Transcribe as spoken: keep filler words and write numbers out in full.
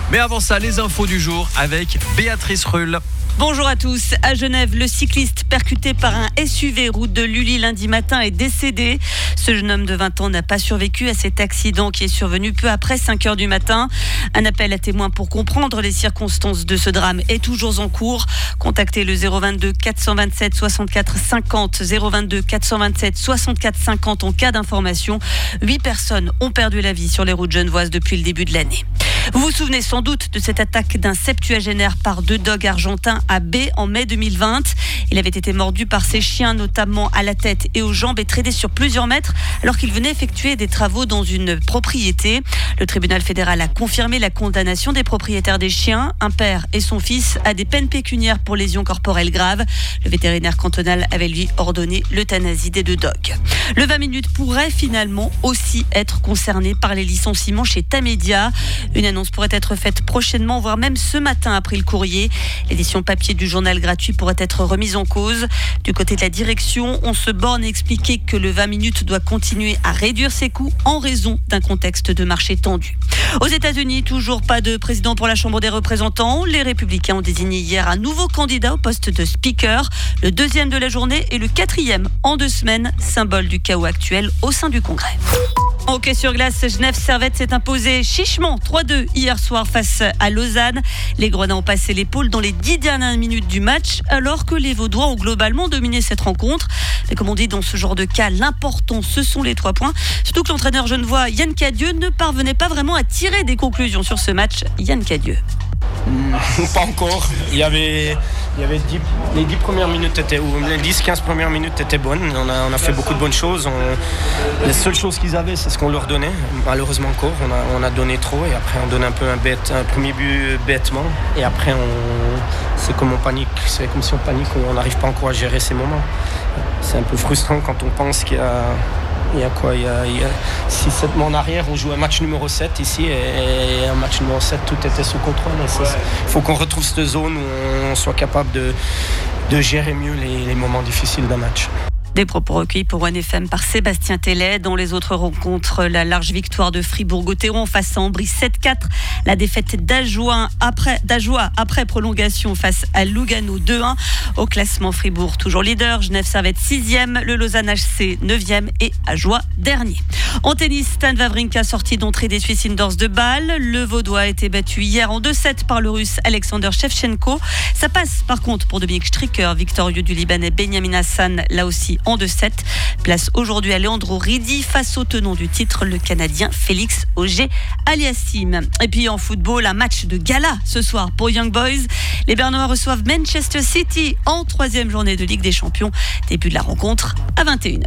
Mais avant ça, les infos du jour avec Béatrice Rulle. Bonjour à tous. À Genève, le cycliste percuté par un S U V route de Lully lundi matin est décédé. Ce jeune homme de vingt ans n'a pas survécu à cet accident qui est survenu peu après cinq heures du matin. Un appel à témoins pour comprendre les circonstances de ce drame est toujours en cours. Contactez le zéro vingt-deux quatre cent vingt-sept soixante-quatre cinquante, zéro vingt-deux quatre cent vingt-sept soixante-quatre cinquante en cas d'information. Huit personnes ont perdu la vie sur les routes genevoises depuis le début de l'année. Vous vous souvenez sans doute de cette attaque d'un septuagénaire par deux dogs argentins à B en mai deux mille vingt. Il avait été mordu par ses chiens, notamment à la tête et aux jambes, et traîné sur plusieurs mètres alors qu'il venait effectuer des travaux dans une propriété. Le tribunal fédéral a confirmé la condamnation des propriétaires des chiens, un père et son fils, à des peines pécuniaires pour lésions corporelles graves. Le vétérinaire cantonal avait lui ordonné l'euthanasie des deux dogs. Le vingt minutes pourrait finalement aussi être concerné par les licenciements chez Tamedia. Une annonce pourrait être faite prochainement, voire même ce matin après le courrier. L'édition papier du journal gratuit pourrait être remise en cause. Du côté de la direction, on se borne à expliquer que le vingt minutes doit continuer à réduire ses coûts en raison d'un contexte de marché tendu. Aux États-Unis, toujours pas de président pour la Chambre des représentants. Les Républicains ont désigné hier un nouveau candidat au poste de speaker, le deuxième de la journée et le quatrième en deux semaines, symbole du chaos actuel au sein du Congrès. En hockey sur glace, Genève Servette s'est imposé chichement trois deux hier soir face à Lausanne. Les Grenats ont passé l'épaule dans les dix dernières minutes du match, alors que les Vaudois ont globalement dominé cette rencontre. Mais comme on dit dans ce genre de cas, l'important, ce sont les trois points. Surtout que l'entraîneur genevois Yann Cadieux ne parvenait pas vraiment à tirer des conclusions sur ce match. Yann Cadieux. Pas encore. Il y avait, il y avait dix, les dix premières minutes étaient, ou les dix quinze premières minutes étaient bonnes. On a, on a fait beaucoup de bonnes choses. On, les seules choses qu'ils avaient, c'est ce qu'on leur donnait. Malheureusement encore, on a, on a donné trop et après on donne un peu un, bête, un premier but bêtement et après on, c'est comme on panique. C'est comme si on panique, on n'arrive pas encore à gérer ces moments. C'est un peu frustrant quand on pense qu'il y a Il y a quoi Il y a, il y a six sept mois en arrière, on joue un match numéro sept ici et un match numéro sept, tout était sous contrôle. Il faut qu'on retrouve cette zone où on soit capable de, de gérer mieux les, les moments difficiles d'un match. Des propos recueillis pour One F M par Sébastien Tellet. Dans les autres rencontres, la large victoire de Fribourg-Gotteron face à Ambry sept quatre. La défaite d'Ajoie après, d'Ajoie après prolongation face à Lugano deux un. Au classement, Fribourg toujours leader. Genève Servette sixième. Le Lausanne H C neuvième et Ajoie dernier. En tennis, Stan Wawrinka sorti d'entrée des Swiss Indoors de Bâle. Le Vaudois a été battu hier en deux sept par le Russe Alexander Shevchenko. Ça passe par contre pour Dominique Stricker, victorieux du Libanais Benjamin Hassan, là aussi en deux sept. Place aujourd'hui à Leandro Ridi face au tenant du titre, le Canadien Félix Auger-Aliassime. Et puis en football, un match de gala ce soir pour Young Boys. Les Bernois reçoivent Manchester City en troisième journée de Ligue des Champions. Début de la rencontre à vingt et une heures.